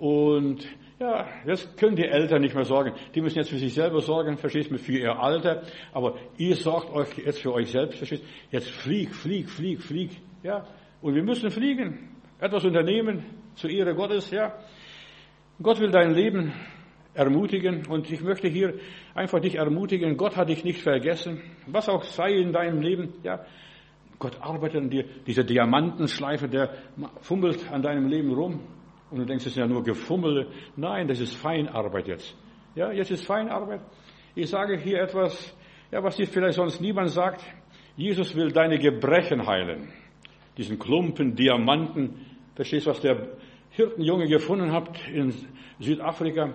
Und ja, das können die Eltern nicht mehr sorgen. Die müssen jetzt für sich selber sorgen, verstehst du, für ihr Alter. Aber ihr sorgt euch jetzt für euch selbst, verstehst du? Jetzt flieg, flieg, flieg, flieg. Ja, und wir müssen fliegen, etwas unternehmen zur Ehre Gottes. Ja, Gott will dein Leben ermutigen und ich möchte hier einfach dich ermutigen. Gott hat dich nicht vergessen, was auch sei in deinem Leben. Ja. Gott arbeitet an dir. Dieser Diamantenschleifer, der fummelt an deinem Leben rum. Und du denkst, es ist ja nur Gefummel. Nein, das ist Feinarbeit jetzt. Ja, jetzt ist Feinarbeit. Ich sage hier etwas, ja, was dir vielleicht sonst niemand sagt. Jesus will deine Gebrechen heilen. Diesen Klumpen, Diamanten. Verstehst du, was der Hirtenjunge gefunden hat in Südafrika?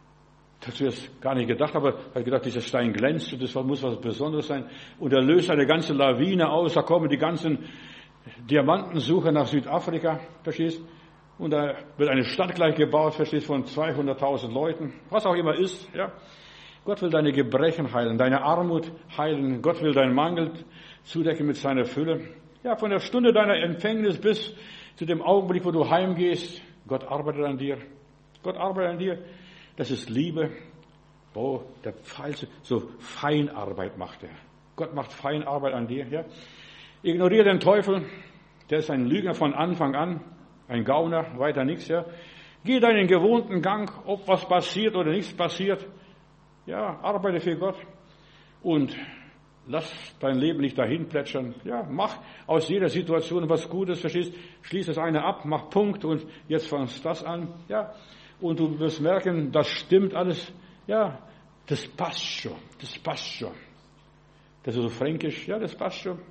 Dazu ist gar nicht gedacht, aber er hat gedacht, dieser Stein glänzt und das muss was Besonderes sein. Und er löst eine ganze Lawine aus, da kommen die ganzen Diamantensucher nach Südafrika, verstehst? Und da wird eine Stadt gleich gebaut, verstehst, von 200.000 Leuten, was auch immer ist, ja. Gott will deine Gebrechen heilen, deine Armut heilen, Gott will deinen Mangel zudecken mit seiner Fülle. Ja, von der Stunde deiner Empfängnis bis zu dem Augenblick, wo du heimgehst, Gott arbeitet an dir. Gott arbeitet an dir. Das ist Liebe. Oh, der Falsche, so Feinarbeit macht er. Gott macht Feinarbeit an dir, ja. Ignoriere den Teufel. Der ist ein Lügner von Anfang an. Ein Gauner, weiter nichts, ja. Geh deinen gewohnten Gang, ob was passiert oder nichts passiert. Ja, arbeite für Gott. Und lass dein Leben nicht dahin plätschern. Ja, mach aus jeder Situation was Gutes, verstehst? Schließ das eine ab, mach Punkt und jetzt fangst das an. Ja. Und du wirst merken, das stimmt alles. Ja, das passt schon. Das passt schon. Das ist so fränkisch. Ja, das passt schon.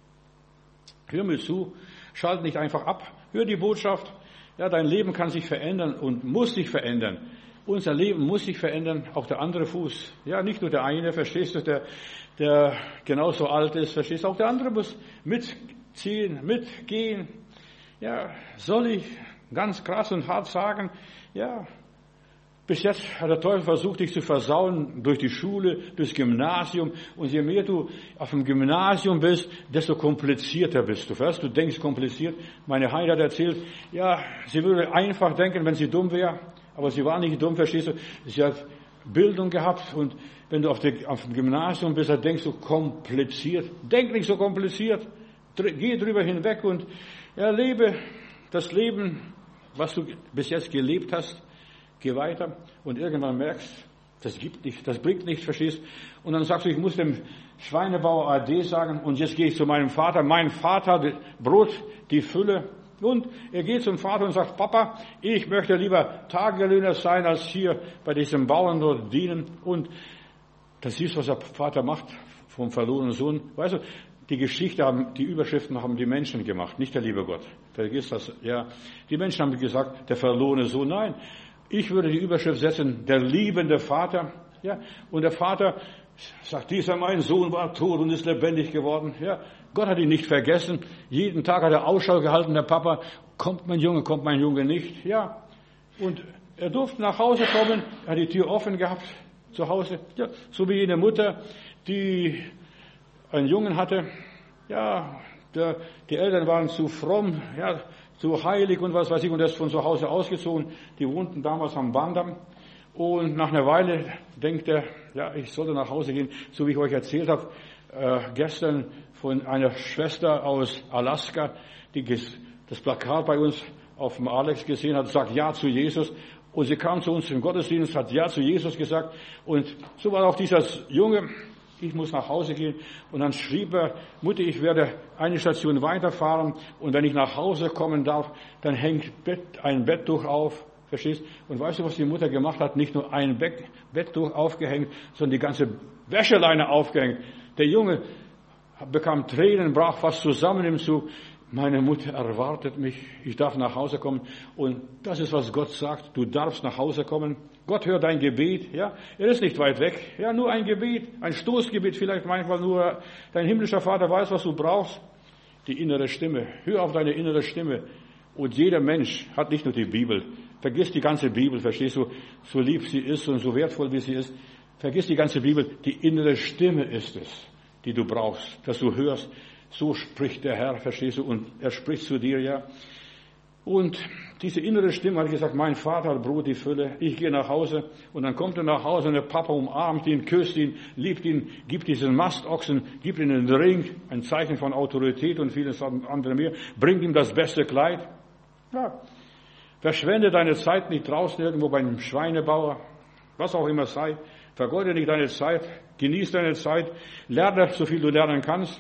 Hör mir zu. Schalt nicht einfach ab. Hör die Botschaft. Ja, dein Leben kann sich verändern und muss sich verändern. Unser Leben muss sich verändern. Auch der andere Fuß. Ja, nicht nur der eine, verstehst du, der genauso alt ist, verstehst du. Auch der andere muss mitziehen, mitgehen. Ja, soll ich ganz krass und hart sagen, ja, bis jetzt hat der Teufel versucht, dich zu versauen durch die Schule, durchs Gymnasium. Und je mehr du auf dem Gymnasium bist, desto komplizierter bist du. Weißt, du denkst kompliziert. Meine Heidi hat erzählt, ja, sie würde einfach denken, wenn sie dumm wäre. Aber sie war nicht dumm, verstehst du. Sie hat Bildung gehabt. Und wenn du auf dem Gymnasium bist, dann denkst du kompliziert. Denk nicht so kompliziert. Geh drüber hinweg und erlebe das Leben, was du bis jetzt gelebt hast. Geh weiter und irgendwann merkst, das bringt nichts, verstehst? Und dann sagst du, ich muss dem Schweinebauer AD sagen und jetzt gehe ich zu meinem Vater. Mein Vater, Brot, die Fülle. Und er geht zum Vater und sagt, Papa, ich möchte lieber Tagelöhner sein, als hier bei diesem Bauern dort dienen. Und das siehst du, was der Vater macht vom verlorenen Sohn. Weißt du, die Überschriften haben die Menschen gemacht, nicht der liebe Gott. Vergiss das, ja. Die Menschen haben gesagt, der verlorene Sohn. Nein. Ich würde die Überschrift setzen, der liebende Vater, ja, und der Vater sagt, dieser mein Sohn war tot und ist lebendig geworden, ja. Gott hat ihn nicht vergessen. Jeden Tag hat er Ausschau gehalten, der Papa, kommt mein Junge nicht, ja. Und er durfte nach Hause kommen, er hat die Tür offen gehabt, zu Hause, ja, so wie jene Mutter, die einen Jungen hatte, ja, die Eltern waren zu fromm, ja, zu heilig und was weiß ich, und er ist von zu Hause ausgezogen. Die wohnten damals am Bandam. Und nach einer Weile denkt er, ja, ich sollte nach Hause gehen, so wie ich euch erzählt habe. gestern von einer Schwester aus Alaska, die das Plakat bei uns auf dem Alex gesehen hat, sagt Ja zu Jesus. Und sie kam zu uns im Gottesdienst, hat Ja zu Jesus gesagt. Und so war auch dieser Junge, ich muss nach Hause gehen. Und dann schrieb er, Mutter, ich werde eine Station weiterfahren. Und wenn ich nach Hause kommen darf, dann hängt ein Betttuch auf. Verstehst? Und weißt du, was die Mutter gemacht hat? Nicht nur ein Betttuch aufgehängt, sondern die ganze Wäscheleine aufgehängt. Der Junge bekam Tränen, brach fast zusammen im Zug. Meine Mutter erwartet mich, ich darf nach Hause kommen. Und das ist, was Gott sagt, du darfst nach Hause kommen. Gott hört dein Gebet, ja. Er ist nicht weit weg, ja, nur ein Gebet, ein Stoßgebet, vielleicht manchmal nur. Dein himmlischer Vater weiß, was du brauchst. Die innere Stimme, hör auf deine innere Stimme. Und jeder Mensch hat nicht nur die Bibel. Vergiss die ganze Bibel, verstehst du, so lieb sie ist und so wertvoll wie sie ist. Vergiss die ganze Bibel, die innere Stimme ist es, die du brauchst, dass du hörst. So spricht der Herr, verstehst du, und er spricht zu dir, ja. Und diese innere Stimme hat gesagt, mein Vater hat Brot die Fülle, ich gehe nach Hause. Und dann kommt er nach Hause und der Papa umarmt ihn, küsst ihn, liebt ihn, gibt diesen Mastochsen, gibt ihm einen Ring, ein Zeichen von Autorität und vieles andere mehr, bringt ihm das beste Kleid. Ja. Verschwende deine Zeit nicht draußen irgendwo beim Schweinebauer, was auch immer sei. Vergeude nicht deine Zeit, genieß deine Zeit, lerne so viel du lernen kannst.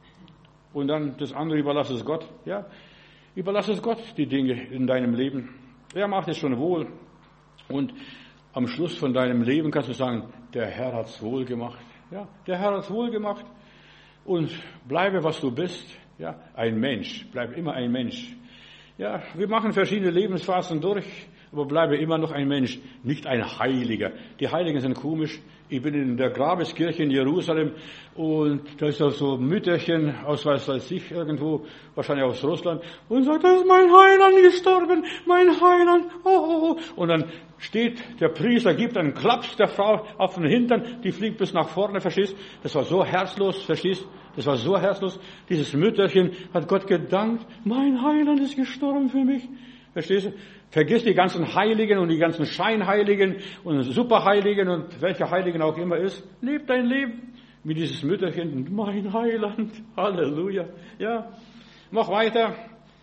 Und dann das andere überlass es Gott. Ja, überlass es Gott, die Dinge in deinem Leben. Er macht es schon wohl. Und am Schluss von deinem Leben kannst du sagen, der Herr hat's wohl gemacht. Ja, der Herr hat's wohl gemacht. Und bleibe, was du bist. Ja, ein Mensch. Bleib immer ein Mensch. Ja, wir machen verschiedene Lebensphasen durch, aber bleibe immer noch ein Mensch, nicht ein Heiliger. Die Heiligen sind komisch. Ich bin in der Grabeskirche in Jerusalem und da ist so ein Mütterchen aus, was weiß ich, irgendwo, wahrscheinlich aus Russland, und sagt, da ist mein Heiland gestorben, mein Heiland, oh. Und dann steht der Priester, gibt einen Klaps der Frau auf den Hintern, die fliegt bis nach vorne, verstehst? Das war so herzlos, verstehst? Das war so herzlos. Dieses Mütterchen hat Gott gedankt, mein Heiland ist gestorben für mich. Verstehst du? Vergiss die ganzen Heiligen und die ganzen Scheinheiligen und Superheiligen und welche Heiligen auch immer ist. Leb dein Leben mit dieses Mütterchen, mein Heiland. Halleluja. Ja, mach weiter.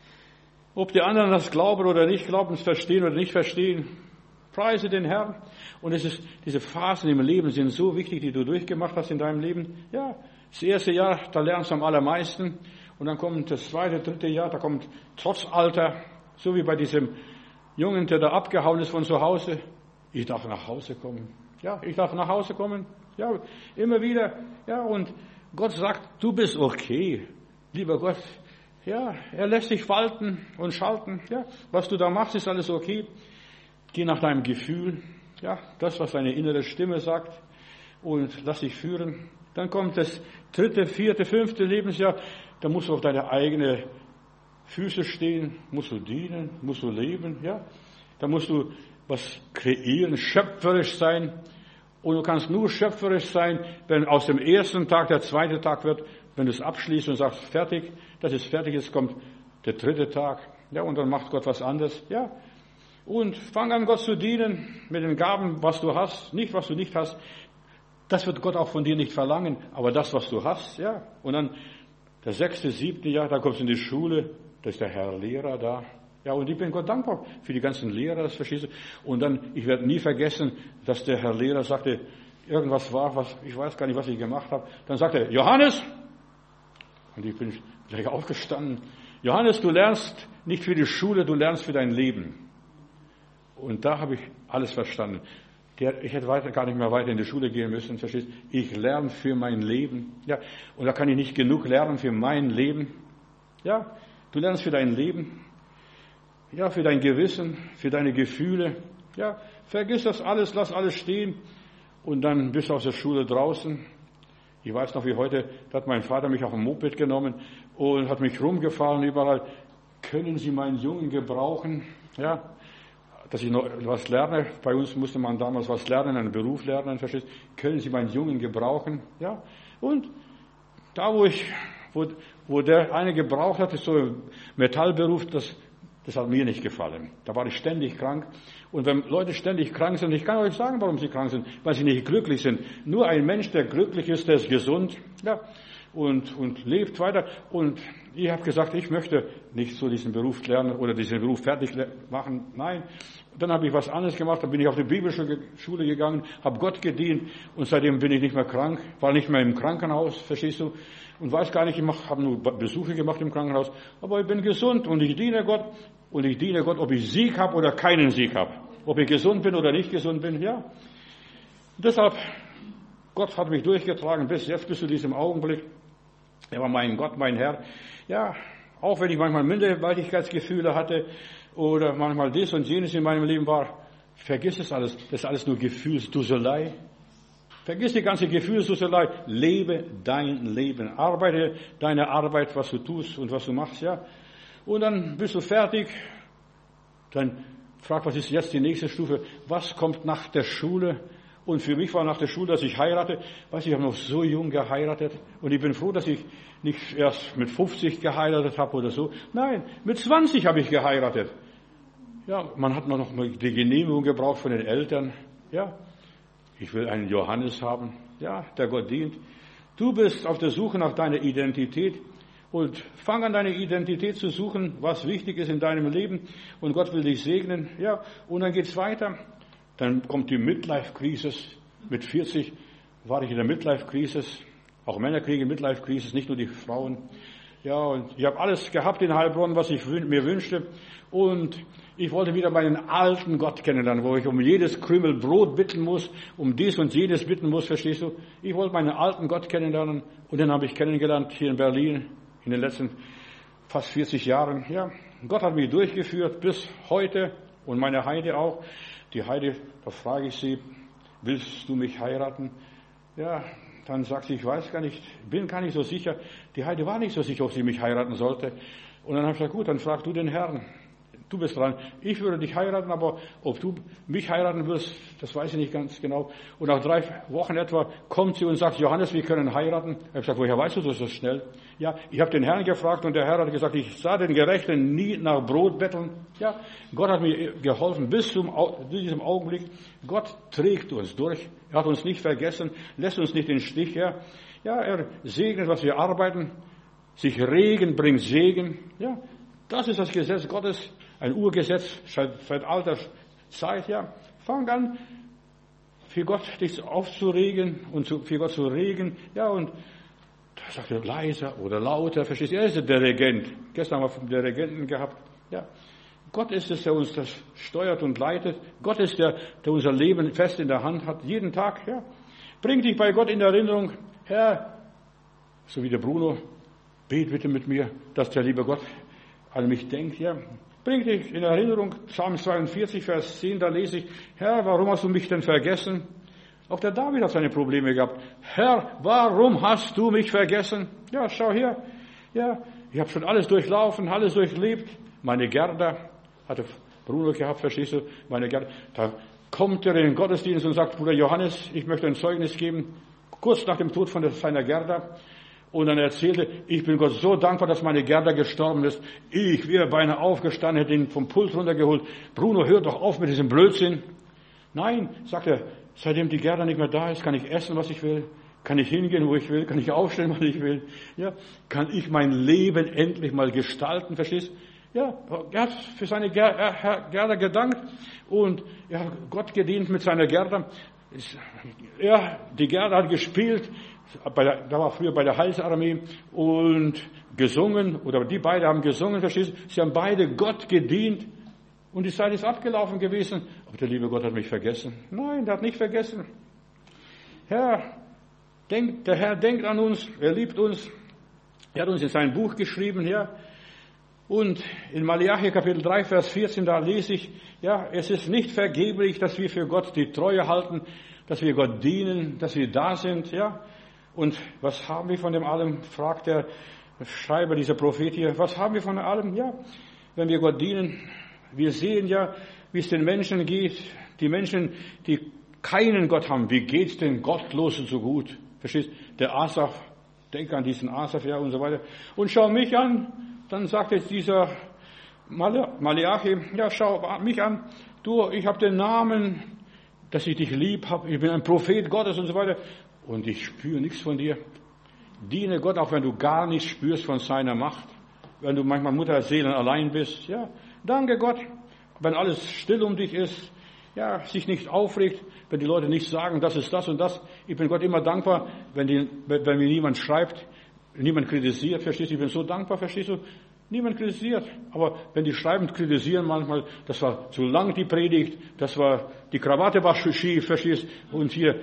Ob die anderen das glauben oder nicht glauben, es verstehen oder nicht verstehen. Preise den Herrn. Und es ist, diese Phasen im Leben sind so wichtig, die du durchgemacht hast in deinem Leben. Ja, das erste Jahr, da lernst du am allermeisten. Und dann kommt das zweite, dritte Jahr, da kommt trotz Alter, so wie bei diesem Jungen, der da abgehauen ist von zu Hause. Ich darf nach Hause kommen. Ja, ich darf nach Hause kommen. Ja, immer wieder. Ja, und Gott sagt, du bist okay. Lieber Gott, ja, er lässt dich walten und schalten. Ja, was du da machst, ist alles okay. Geh nach deinem Gefühl. Ja, das, was deine innere Stimme sagt. Und lass dich führen. Dann kommt das dritte, vierte, fünfte Lebensjahr. Da musst du auf deine eigene Füße stehen, musst du dienen, musst du leben, ja. Da musst du was kreieren, schöpferisch sein. Und du kannst nur schöpferisch sein, wenn aus dem ersten Tag der zweite Tag wird, wenn du es abschließt und sagst, fertig, das ist fertig, jetzt kommt der dritte Tag. Ja, und dann macht Gott was anderes, ja. Und fang an, Gott zu dienen mit den Gaben, was du hast, nicht was du nicht hast. Das wird Gott auch von dir nicht verlangen, aber das, was du hast, ja. Und dann das 6., 7. Jahr, da kommst du in die Schule, da ist der Herr Lehrer da. Ja, und ich bin Gott dankbar für die ganzen Lehrer, das verstehst du. Und dann, ich werde nie vergessen, dass der Herr Lehrer sagte, irgendwas war, was, ich weiß gar nicht, was ich gemacht habe. Dann sagte er, Johannes, und ich bin gleich aufgestanden, Johannes, du lernst nicht für die Schule, du lernst für dein Leben. Und da habe ich alles verstanden. Ich hätte gar nicht mehr weiter in die Schule gehen müssen, verstehst du? Ich lerne für mein Leben. Ja, und da kann ich nicht genug lernen für mein Leben. Ja, du lernst für dein Leben. Ja, für dein Gewissen, für deine Gefühle. Ja, vergiss das alles, lass alles stehen. Und dann bist du aus der Schule draußen. Ich weiß noch wie heute, da hat mein Vater mich auf dem Moped genommen und hat mich rumgefahren überall. Können Sie meinen Jungen gebrauchen? Ja, dass ich noch was lerne. Bei uns musste man damals was lernen, einen Beruf lernen, verstehst? Können Sie meinen Jungen gebrauchen? Ja, und da, wo der eine gebraucht hat, ist so ein Metallberuf, Das hat mir nicht gefallen. Da war ich ständig krank. Und wenn Leute ständig krank sind, ich kann euch sagen, warum sie krank sind, weil sie nicht glücklich sind. Nur ein Mensch, der glücklich ist, der ist gesund, ja, und lebt weiter. Und ich habe gesagt, ich möchte nicht so diesen Beruf lernen oder diesen Beruf fertig machen. Nein. Dann habe ich was anderes gemacht, dann bin ich auf die Bibelschule gegangen, habe Gott gedient und seitdem bin ich nicht mehr krank, war nicht mehr im Krankenhaus, verstehst du? Und weiß gar nicht, ich habe nur Besuche gemacht im Krankenhaus, aber ich bin gesund und ich diene Gott, ob ich Sieg habe oder keinen Sieg habe. Ob ich gesund bin oder nicht gesund bin, ja. Und deshalb, Gott hat mich durchgetragen bis jetzt, bis zu diesem Augenblick. Er war mein Gott, mein Herr. Ja, auch wenn ich manchmal Minderwertigkeitsgefühle hatte oder manchmal dies und jenes in meinem Leben war, vergiss es alles. Das ist alles nur Gefühlsduselei. Vergiss die ganze Gefühlsduselei. Lebe dein Leben. Arbeite deine Arbeit, was du tust und was du machst, ja. Und dann bist du fertig. Dann frag, was ist jetzt die nächste Stufe? Was kommt nach der Schule? Und für mich war nach der Schule, dass ich heirate. Weißt du, ich habe noch so jung geheiratet. Und ich bin froh, dass ich nicht erst mit 50 geheiratet habe oder so. Nein, mit 20 habe ich geheiratet. Ja, man hat noch mal die Genehmigung gebraucht von den Eltern. Ja, ich will einen Johannes haben. Ja, der Gott dient. Du bist auf der Suche nach deiner Identität. Und fang an, deine Identität zu suchen, was wichtig ist in deinem Leben. Und Gott will dich segnen. Ja, und dann geht's weiter. Dann kommt die Midlife-Crisis. Mit 40 war ich in der Midlife-Crisis. Auch Männer kriegen Midlife-Crisis, nicht nur die Frauen. Ja, und ich habe alles gehabt in Heilbronn, was ich mir wünschte. Und ich wollte wieder meinen alten Gott kennenlernen, wo ich um jedes Krümel Brot bitten muss, um dies und jenes bitten muss, verstehst du? Ich wollte meinen alten Gott kennenlernen. Und den habe ich kennengelernt hier in Berlin in den letzten fast 40 Jahren. Ja, Gott hat mich durchgeführt bis heute und meine Heide auch. Die Heide, da frage ich sie, willst du mich heiraten? Ja, dann sagt sie, ich weiß gar nicht, bin gar nicht so sicher. Die Heide war nicht so sicher, ob sie mich heiraten sollte. Und dann habe ich gesagt, gut, dann frag du den Herrn. Du bist dran. Ich würde dich heiraten, aber ob du mich heiraten wirst, das weiß ich nicht ganz genau. Und nach 3 Wochen etwa kommt sie und sagt, Johannes, wir können heiraten. Ich habe gesagt, woher weißt du das so schnell? Ja, ich habe den Herrn gefragt und der Herr hat gesagt, ich sah den Gerechten nie nach Brot betteln. Ja, Gott hat mir geholfen bis zu diesem Augenblick. Gott trägt uns durch. Er hat uns nicht vergessen, lässt uns nicht in den Stich. Ja, er segnet, was wir arbeiten. Sich Regen bringt Segen. Ja, das ist das Gesetz Gottes. Ein Urgesetz seit alter Zeit, ja. Fang an, für Gott dich aufzuregen und für Gott zu regen, ja, und da sagt er leiser oder lauter, verstehst du? Er ist der Regent. Gestern haben wir den Regenten gehabt, ja. Gott ist es, der uns das steuert und leitet. Gott ist der unser Leben fest in der Hand hat, jeden Tag, ja. Bring dich bei Gott in Erinnerung, Herr, so wie der Bruno, bet bitte mit mir, dass der liebe Gott an mich denkt, ja. Bring dich in Erinnerung, Psalm 42, Vers 10, da lese ich, Herr, warum hast du mich denn vergessen? Auch der David hat seine Probleme gehabt. Herr, warum hast du mich vergessen? Ja, schau her. Ja, ich habe schon alles durchlaufen, alles durchlebt. Meine Gerda hatte Bruno gehabt, verstehst du? Meine Gerda, da kommt er in den Gottesdienst und sagt, Bruder Johannes, ich möchte ein Zeugnis geben. Kurz nach dem Tod von seiner Gerda. Und dann erzählte, ich bin Gott so dankbar, dass meine Gerda gestorben ist. Ich wäre beinahe aufgestanden, hätte ihn vom Pult runtergeholt. Bruno, hör doch auf mit diesem Blödsinn. Nein, sagt er, seitdem die Gerda nicht mehr da ist, kann ich essen, was ich will. Kann ich hingehen, wo ich will. Kann ich aufstehen, was ich will. Ja, kann ich mein Leben endlich mal gestalten, verstehst? Ja, er hat für seine Gerda gedankt und er hat Gott gedient mit seiner Gerda. Ja, die Gerda hat gespielt. Da war früher bei der Heilsarmee und gesungen, oder die beiden haben gesungen, verstehst du? Sie haben beide Gott gedient und die Zeit ist abgelaufen gewesen. Aber der liebe Gott hat mich vergessen. Nein, der hat nicht vergessen. Der Herr denkt an uns, er liebt uns. Er hat uns in sein Buch geschrieben, ja. Und in Malachi Kapitel 3, Vers 14, da lese ich, ja, es ist nicht vergeblich, dass wir für Gott die Treue halten, dass wir Gott dienen, dass wir da sind, ja. Und was haben wir von dem allem, fragt der Schreiber, dieser Prophet hier, was haben wir von allem? Ja, wenn wir Gott dienen, wir sehen ja, wie es den Menschen geht, die Menschen, die keinen Gott haben, wie geht's den Gottlosen so gut? Verstehst? Der Asaf, denk an diesen Asaf, ja, und so weiter. Und schau mich an, dann sagt jetzt dieser Malachi, ja, schau mich an. Du, ich habe den Namen, dass ich dich lieb habe. Ich bin ein Prophet Gottes und so weiter. Und ich spüre nichts von dir. Diene Gott, auch wenn du gar nichts spürst von seiner Macht. Wenn du manchmal Mutterseelen allein bist. Ja, danke Gott. Wenn alles still um dich ist. Ja, sich nicht aufregt. Wenn die Leute nicht sagen, das ist das und das. Ich bin Gott immer dankbar, wenn mir niemand schreibt, niemand kritisiert. Verstehst du? Ich bin so dankbar, verstehst du? Niemand kritisiert. Aber wenn die schreiben, kritisieren manchmal, das war zu lang die Predigt, die Krawatte war schief, verstehst du? Und hier,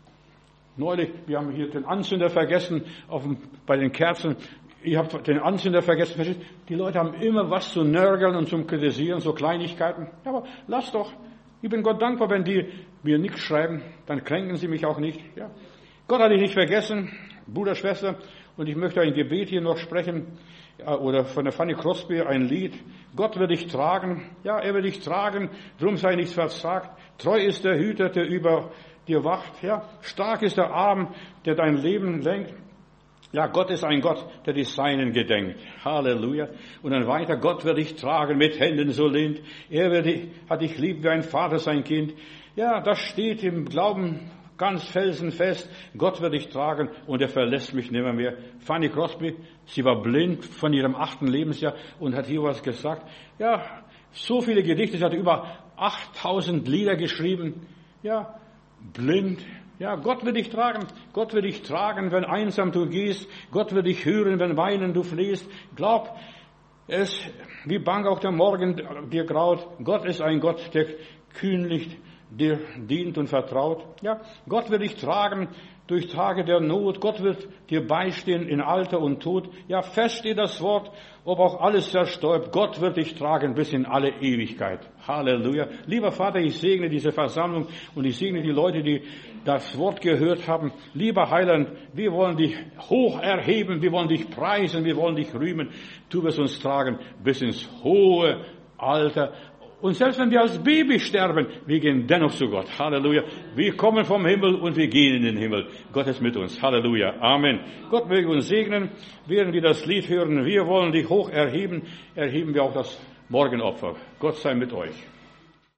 neulich, wir haben hier den Anzünder vergessen, bei den Kerzen. Ich habe den Anzünder vergessen, verstehst du? Die Leute haben immer was zu nörgeln und zum Kritisieren, so Kleinigkeiten. Ja, aber lass doch. Ich bin Gott dankbar, wenn die mir nichts schreiben, dann kränken sie mich auch nicht. Ja. Gott hat dich nicht vergessen, Bruder, Schwester, und ich möchte ein Gebet hier noch sprechen, oder von der Fanny Crosby ein Lied. Gott wird dich tragen, ja, er wird dich tragen, drum sei nichts versagt. Treu ist der Hüter, der über dir wacht, ja. Stark ist der Arm, der dein Leben lenkt. Ja, Gott ist ein Gott, der die Seinen gedenkt. Halleluja. Und dann weiter, Gott wird dich tragen mit Händen so lind. Hat dich lieb wie ein Vater sein Kind. Ja, das steht im Glauben ganz felsenfest. Gott wird dich tragen und er verlässt mich nimmer mehr. Fanny Crosby, sie war blind von ihrem 8. Lebensjahr und hat hier was gesagt. Ja, so viele Gedichte, sie hat über 8000 Lieder geschrieben. Ja, blind. Ja, Gott wird dich tragen. Gott wird dich tragen, wenn einsam du gehst. Gott wird dich hören, wenn weinen du flehst. Glaub, es, wie bang auch der Morgen dir graut. Gott ist ein Gott, der kühnlich dir dient und vertraut. Ja, Gott wird dich tragen durch Tage der Not. Gott wird dir beistehen in Alter und Tod. Ja, fest steht das Wort, ob auch alles zerstäubt. Gott wird dich tragen bis in alle Ewigkeit. Halleluja. Lieber Vater, ich segne diese Versammlung und ich segne die Leute, die das Wort gehört haben. Lieber Heiland, wir wollen dich hoch erheben, wir wollen dich preisen, wir wollen dich rühmen. Du wirst uns tragen bis ins hohe Alter. Und selbst wenn wir als Baby sterben, wir gehen dennoch zu Gott. Halleluja. Wir kommen vom Himmel und wir gehen in den Himmel. Gott ist mit uns. Halleluja. Amen. Gott möge uns segnen, während wir das Lied hören. Wir wollen dich hoch erheben. Erheben wir auch das Morgenopfer. Gott sei mit euch.